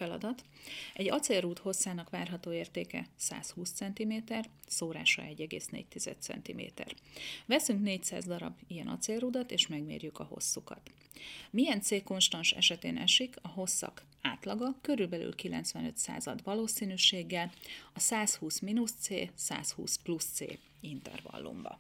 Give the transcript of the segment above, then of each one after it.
Feladat. Egy acélrúd hosszának várható értéke 120 cm, szórása 1,4 cm. Veszünk 400 darab ilyen acélrudat, és megmérjük a hosszukat. Milyen C konstans esetén esik a hosszak átlaga körülbelül 95% valószínűséggel a 120 - C, 120 + C intervallumba.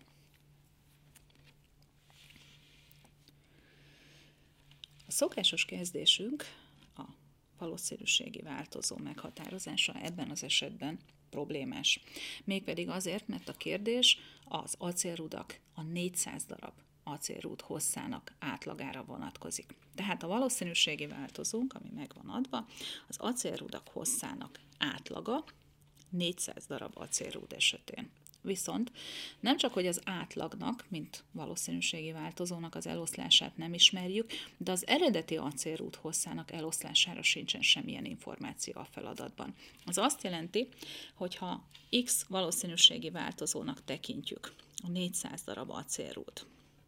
A szokásos kezdésünk a valószínűségi változó meghatározása ebben az esetben problémás. Mégpedig azért, mert a kérdés az acélrudak a 400 darab acélrúd hosszának átlagára vonatkozik. Tehát a valószínűségi változónk, ami meg van adva, az acélrudak hosszának átlaga 400 darab acélrúd esetén. Viszont nem csak, hogy az átlagnak, mint valószínűségi változónak az eloszlását nem ismerjük, de az eredeti acélrúd hosszának eloszlására sincsen semmilyen információ a feladatban. Az azt jelenti, hogy ha X valószínűségi változónak tekintjük a 400 darab acélrúd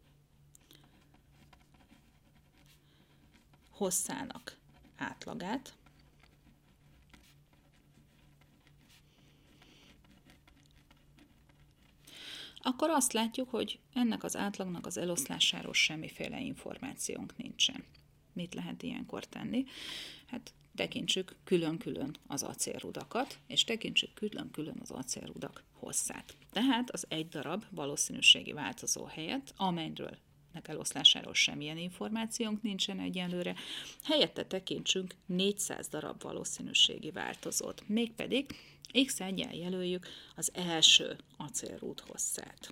hosszának átlagát, akkor azt látjuk, hogy ennek az átlagnak az eloszlásáról semmiféle információnk nincsen. Mit lehet ilyenkor tenni? Hát tekintsük külön-külön az acélrudakat, és tekintsük külön-külön az acélrudak hosszát. Tehát az egy darab valószínűségi változó helyett, amelyről eloszlásáról semmilyen információnk nincsen egyelőre, helyette tekintsünk 400 darab valószínűségi változót, mégpedig X1-jel jelöljük az első acélrúd hosszát.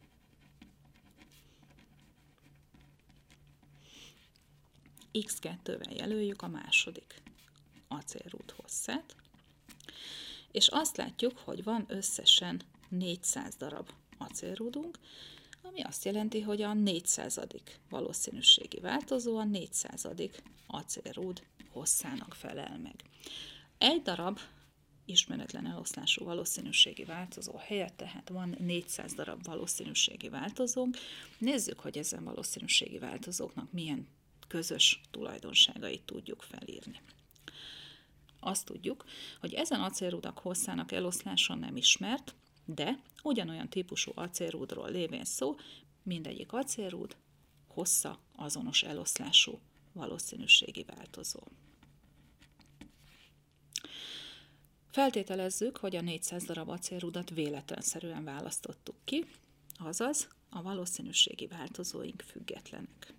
X2-vel jelöljük a második acélrúd hosszát, és azt látjuk, hogy van összesen 400 darab acélrúdunk, ami azt jelenti, hogy a 400. valószínűségi változó a 400. acélrúd hosszának felel meg. Egy darab ismeretlen eloszlású valószínűségi változó helyett, tehát van 400 darab valószínűségi változónk. Nézzük, hogy ezen valószínűségi változóknak milyen közös tulajdonságait tudjuk felírni. Azt tudjuk, hogy ezen acélrudak hosszának eloszlása nem ismert, de ugyanolyan típusú acélrúdról lévén szó, mindegyik acélrúd hossza azonos eloszlású valószínűségi változó. Feltételezzük, hogy a 400 darab acélrudat véletlenszerűen választottuk ki, azaz a valószínűségi változóink függetlenek.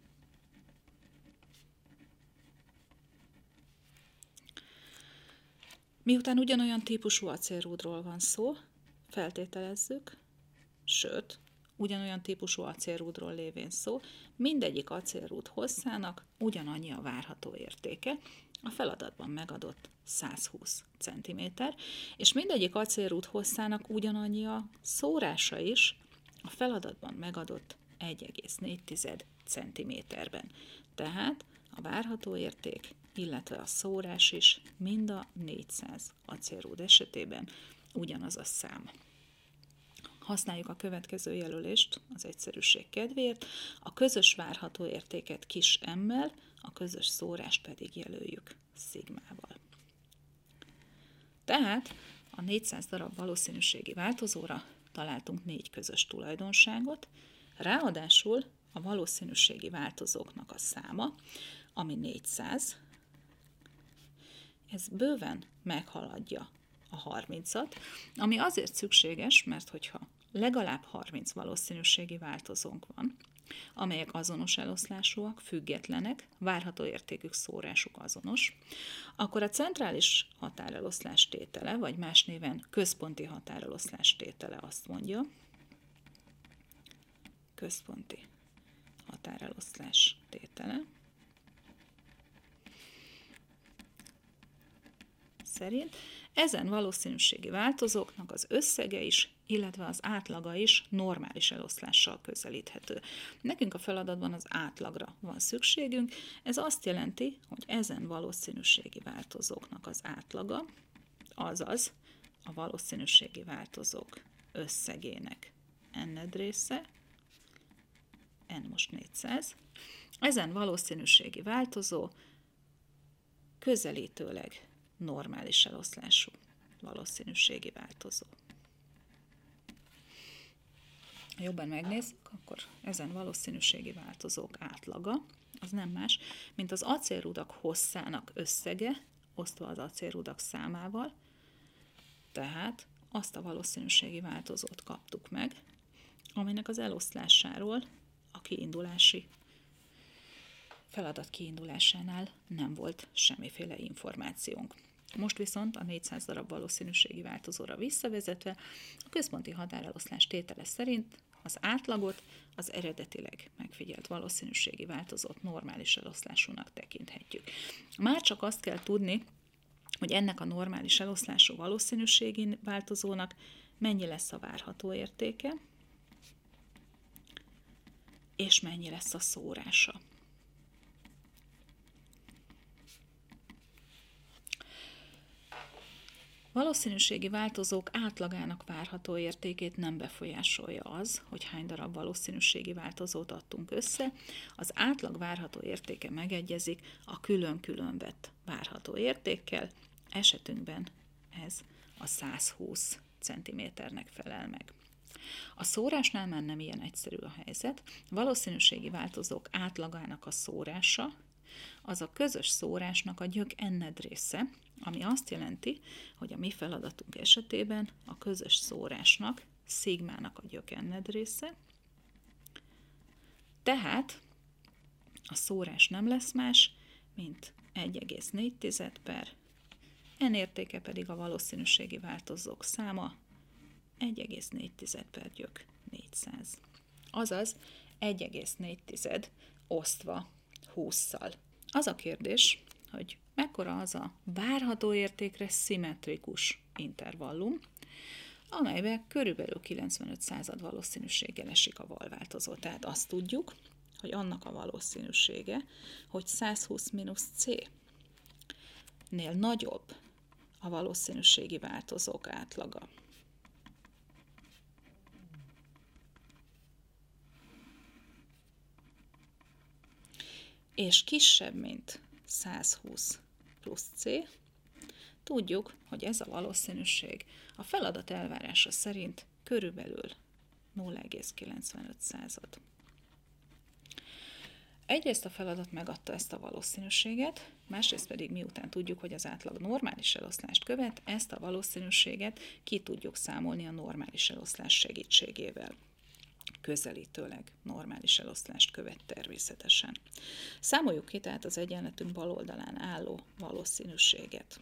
Miután ugyanolyan típusú acélrúdról van szó, feltételezzük, sőt, ugyanolyan típusú acélrúdról lévén szó, mindegyik acélrúd hosszának ugyanannyi a várható értéke, a feladatban megadott 120 cm, és mindegyik acélrúd hosszának ugyanannyi a szórása is, a feladatban megadott 1,4 cm-ben. Tehát a várható érték, illetve a szórás is mind a 400 acélrúd esetében ugyanaz a szám. Használjuk a következő jelölést az egyszerűség kedvéért, a közös várható értéket kis m-mel, a közös szórást pedig jelöljük szigmával. Tehát a 400 darab valószínűségi változóra találtunk 4 közös tulajdonságot, ráadásul a valószínűségi változóknak a száma, ami 400, ez bőven meghaladja a 30-at, ami azért szükséges, mert hogyha legalább 30 valószínűségi változónk van, amelyek azonos eloszlásúak, függetlenek, várható értékük, szórásuk azonos, akkor a centrális határeloszlás tétele, vagy más néven központi határeloszlás tétele azt mondja, központi határeloszlás tétele szerint ezen valószínűségi változóknak az összege is, illetve az átlaga is normális eloszlással közelíthető. Nekünk a feladatban az átlagra van szükségünk, ez azt jelenti, hogy ezen valószínűségi változóknak az átlaga, azaz a valószínűségi változók összegének n-ed része, n most 400, ezen valószínűségi változó közelítőleg normális eloszlású valószínűségi változó. Ha jobban megnézzük, akkor ezen valószínűségi változók átlaga az nem más, mint az acélrudak hosszának összege, osztva az acélrudak számával, tehát azt a valószínűségi változót kaptuk meg, aminek az eloszlásáról a feladat kiindulásánál nem volt semmiféle információnk. Most viszont a 400 darab valószínűségi változóra visszavezetve a központi határeloszlás tétele szerint az átlagot, az eredetileg megfigyelt valószínűségi változót normális eloszlásúnak tekinthetjük. Már csak azt kell tudni, hogy ennek a normális eloszlású valószínűségi változónak mennyi lesz a várható értéke, és mennyi lesz a szórása. Valószínűségi változók átlagának várható értékét nem befolyásolja az, hogy hány darab valószínűségi változót adtunk össze. Az átlag várható értéke megegyezik a külön-külön vett várható értékkel, esetünkben ez a 120 cm-nek felel meg. A szórásnál már nem ilyen egyszerű a helyzet. Valószínűségi változók átlagának a szórása az a közös szórásnak a gyök n-ed része, ami azt jelenti, hogy a mi feladatunk esetében a közös szórásnak, szigmának a gyök n-ed része, tehát a szórás nem lesz más, mint 1,4 per n értéke pedig a valószínűségi változók száma 1,4 per gyök 400. Azaz 1,4 osztva 20-szal. Az a kérdés, hogy mekkora az a várható értékre szimmetrikus intervallum, amelyben körülbelül 95% valószínűséggel esik a valváltozó. Tehát azt tudjuk, hogy annak a valószínűsége, hogy 120 C-nél nagyobb a valószínűségi változók átlaga. És kisebb, mint 120 plusz C, tudjuk, hogy ez a valószínűség a feladat elvárása szerint körülbelül 0,95. Egyrészt a feladat megadta ezt a valószínűséget, másrészt pedig miután tudjuk, hogy az átlag normális eloszlást követ, ezt a valószínűséget ki tudjuk számolni a normális eloszlás segítségével. Közelítőleg normális eloszlást követ természetesen. Számoljuk ki tehát az egyenletünk bal oldalán álló valószínűséget.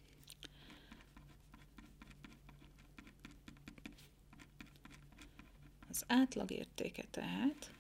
Az átlagértéke tehát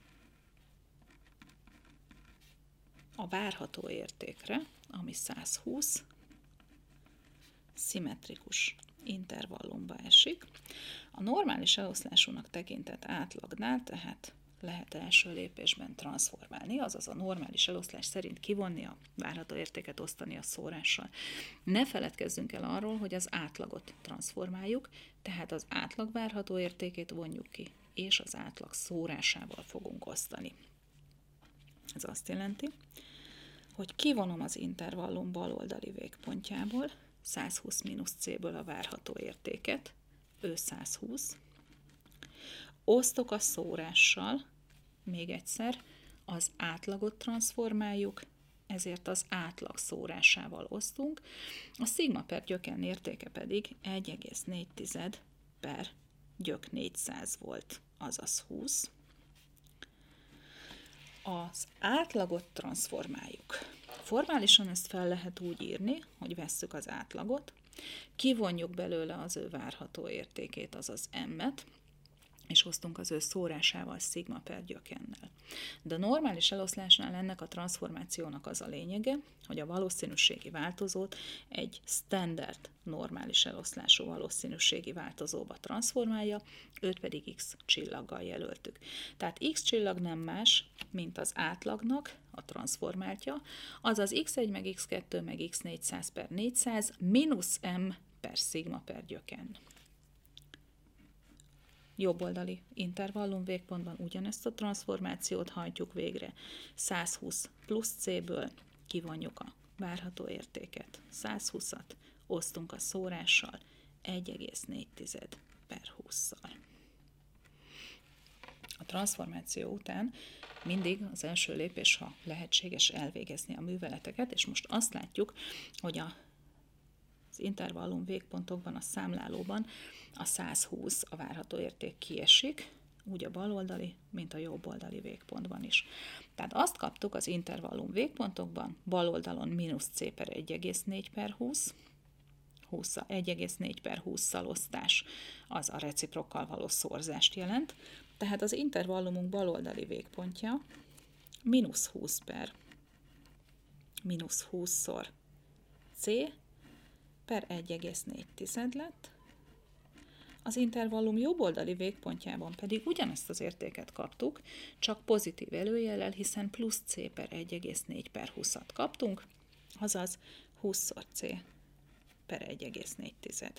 a várható értékre, ami 120, szimmetrikus intervallumba esik. A normális eloszlásúnak tekintett átlagnál tehát lehet első lépésben transformálni, azaz a normális eloszlás szerint kivonni a várható értéket, osztani a szórással. Ne feledkezzünk el arról, hogy az átlagot transformáljuk, tehát az átlag várható értékét vonjuk ki, és az átlag szórásával fogunk osztani. Ez azt jelenti, hogy kivonom az intervallum baloldali végpontjából, 120 C-ből a várható értéket, ő 120. Osztok a szórással, még egyszer, az átlagot transformáljuk, ezért az átlag szórásával osztunk, a szigma per gyök n értéke pedig 1,4 per gyök 400 volt, azaz 20. Az átlagot transformáljuk. Formálisan ezt fel lehet úgy írni, hogy vesszük az átlagot, kivonjuk belőle az ő várható értékét, azaz m-et, és osztunk az ő szórásával szigma per gyök n-nel. De a normális eloszlásnál ennek a transformációnak az a lényege, hogy a valószínűségi változót egy standard normális eloszlású valószínűségi változóba transformálja, őt pedig x csillaggal jelöltük. Tehát x csillag nem más, mint az átlagnak a transformáltja, azaz x1 meg x2 meg x400 per 400 mínusz m per szigma per gyök n. Jobboldali intervallum végpontban ugyanezt a transformációt hajtjuk végre. 120 plusz C-ből kivonjuk a várható értéket, 120-at, osztunk a szórással, 1,4 per 20-szal. A transformáció után mindig az első lépés, ha lehetséges, elvégezni a műveleteket, és most azt látjuk, hogy az intervallum végpontokban, a számlálóban a 120 a várható érték kiesik, úgy a baloldali, mint a jobb oldali végpontban is. Tehát azt kaptuk az intervallum végpontokban, bal oldalon mínusz c per 1,4 per 20, 1,4 per 20-szal osztás az a reciprokkal való szorzást jelent, tehát az intervallumunk baloldali végpontja mínusz 20 per mínusz 20-szor c per 1,4 lett, az intervallum jobboldali végpontjában pedig ugyanezt az értéket kaptuk, csak pozitív előjellel, hiszen plusz c per 1,4 per 20-at kaptunk, azaz 20-szor c per 1,4.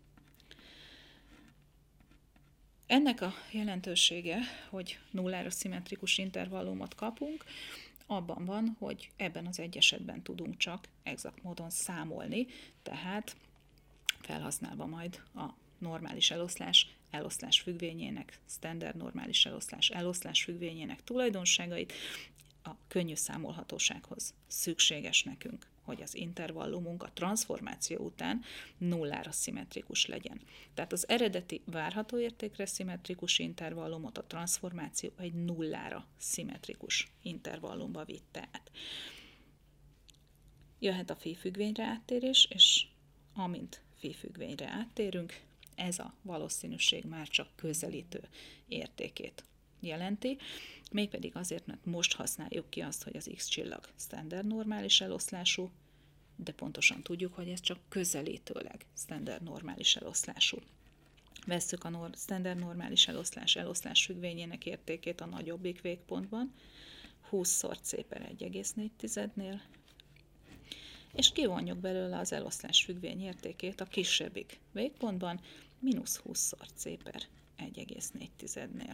Ennek a jelentősége, hogy nullára szimmetrikus intervallumot kapunk, abban van, hogy ebben az egy esetben tudunk csak exakt módon számolni, tehát felhasználva majd a normális eloszlás függvényének, standard normális eloszlás függvényének tulajdonságait, a könnyű számolhatósághoz szükséges nekünk, hogy az intervallumunk a transformáció után nullára szimmetrikus legyen. Tehát az eredeti várható értékre szimmetrikus intervallumot a transformáció egy nullára szimmetrikus intervallumba vitte át. Jöhet a phi-függvényre áttérés, és amint phi-függvényre áttérünk, ez a valószínűség már csak közelítő értékét jelenti, mégpedig azért, mert most használjuk ki azt, hogy az X-csillag standard normális eloszlású, de pontosan tudjuk, hogy ez csak közelítőleg standard normális eloszlású. Vesszük a standard normális eloszlás függvényének értékét a nagyobbik végpontban, 20-szor c per 1,4-nél, és kivonjuk belőle az eloszlás függvény értékét a kisebbik végpontban, mínusz 20-szor c per 1,4-nél.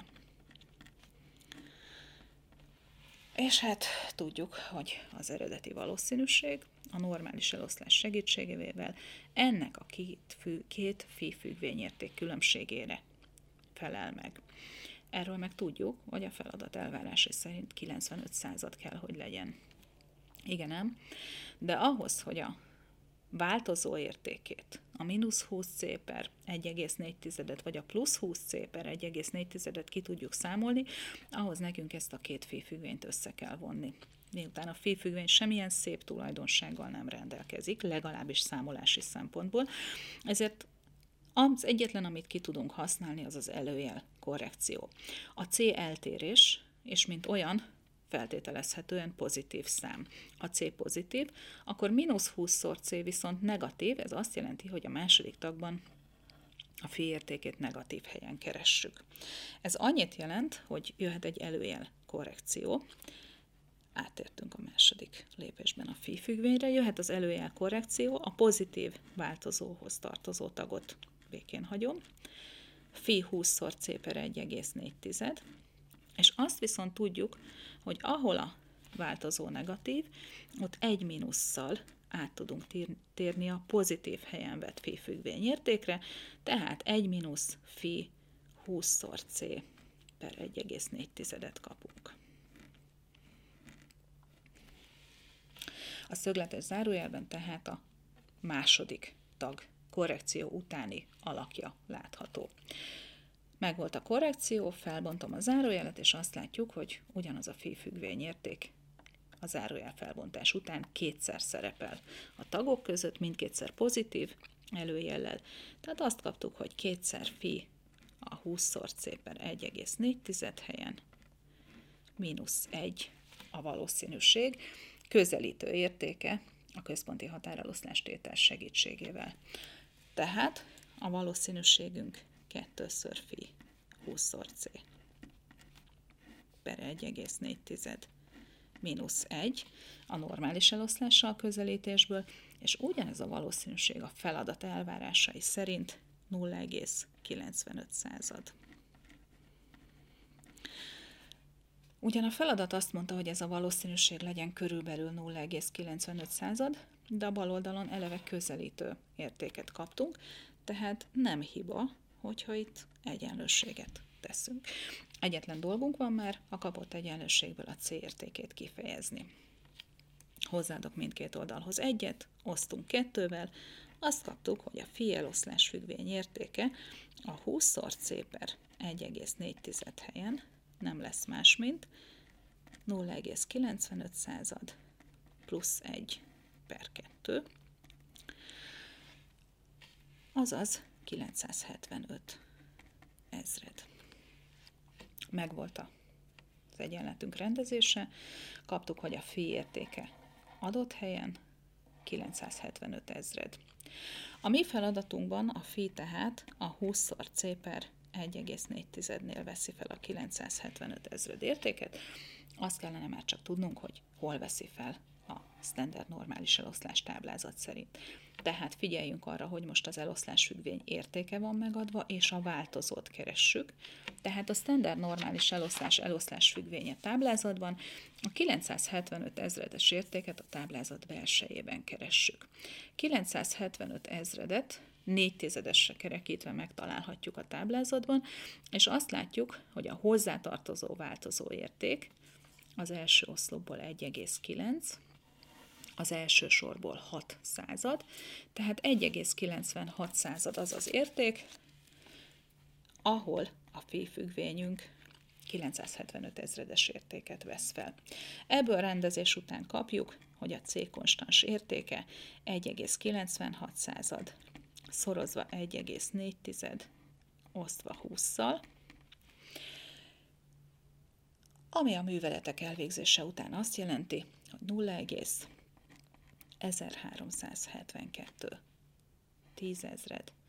És hát tudjuk, hogy az eredeti valószínűség a normális eloszlás segítségével ennek a két phi-függvényérték különbségére felel meg. Erről meg tudjuk, hogy a feladat elvárása szerint 95% kell, hogy legyen. Igen, ám? De ahhoz, hogy a változó értékét, a mínusz 20c per 1,4 vagy a plusz 20c per 1,4 ki tudjuk számolni, ahhoz nekünk ezt a két phi-függvényt össze kell vonni. Miután a phi-függvény semmilyen szép tulajdonsággal nem rendelkezik, legalábbis számolási szempontból, ezért az egyetlen, amit ki tudunk használni, az az előjel korrekció. A c eltérés, és mint olyan, feltételezhetően pozitív szám. A c pozitív, akkor mínusz 20-szor c viszont negatív, ez azt jelenti, hogy a második tagban a phi értékét negatív helyen keressük. Ez annyit jelent, hogy jöhet egy előjel korrekció, átértünk a második lépésben a phi-függvényre, jöhet az előjel korrekció, a pozitív változóhoz tartozó tagot békén hagyom, phi 20-szor c per 1,4, és azt viszont tudjuk, hogy ahol a változó negatív, ott egy mínusszal át tudunk térni a pozitív helyen vett phi-függvény értékre, tehát 1 mínusz phi 20-szor c per 1,4 kapunk. A szögletes zárójelben tehát a második tag korrekció utáni alakja látható. Megvolt a korrekció, felbontom a zárójelet, és azt látjuk, hogy ugyanaz a phi-függvény érték a zárójel felbontás után kétszer szerepel a tagok között, mindkétszer pozitív előjellel. Tehát azt kaptuk, hogy kétszer phi a 20-szor c per 1,4 helyen, mínusz 1 a valószínűség, közelítő értéke a központi határeloszlás tétel segítségével. Tehát a valószínűségünk 2-ször phi 20-szor c per 1,4 mínusz 1 a normális eloszlással közelítésből, és ugyanez a valószínűség a feladat elvárásai szerint 0,95. Ugyan a feladat azt mondta, hogy ez a valószínűség legyen körülbelül 0,95, de a bal oldalon eleve közelítő értéket kaptunk, tehát nem hiba, hogyha itt egyenlősséget teszünk. Egyetlen dolgunk van már, a kapott egyenlőségből a C értékét kifejezni. Hozzáadok mindkét oldalhoz egyet, osztunk 2-vel, azt kaptuk, hogy a phi eloszlás függvény értéke a 20-szor C per 1,4 helyen nem lesz más, mint 0,95 plusz 1 per 2, azaz 975 ezred. Megvolt az egyenletünk rendezése, kaptuk, hogy a phi értéke adott helyen 975 ezred. A mi feladatunkban a phi tehát a 20-szor C per 1,4-nél veszi fel a 975 ezred értéket. Azt kellene már csak tudnunk, hogy hol veszi fel a standard normális eloszlás táblázat szerint. Tehát figyeljünk arra, hogy most az eloszlás függvény értéke van megadva, és a változót keressük. Tehát a standard normális eloszlás függvénye táblázatban a 975 ezredes értéket a táblázat belsejében keressük. 975 ezredet 4/10-esre kerekítve megtalálhatjuk a táblázatban, és azt látjuk, hogy a hozzátartozó változó érték az első oszlopból 1,9, az első sorból 6 század, tehát 1,96 század az az érték, ahol a phi függvényünk 975 ezredes értéket vesz fel. Ebből a rendezés után kapjuk, hogy a C konstans értéke 1,96 század szorozva 1,4 osztva 20-szal, ami a műveletek elvégzése után azt jelenti, hogy 0,1372 tízezred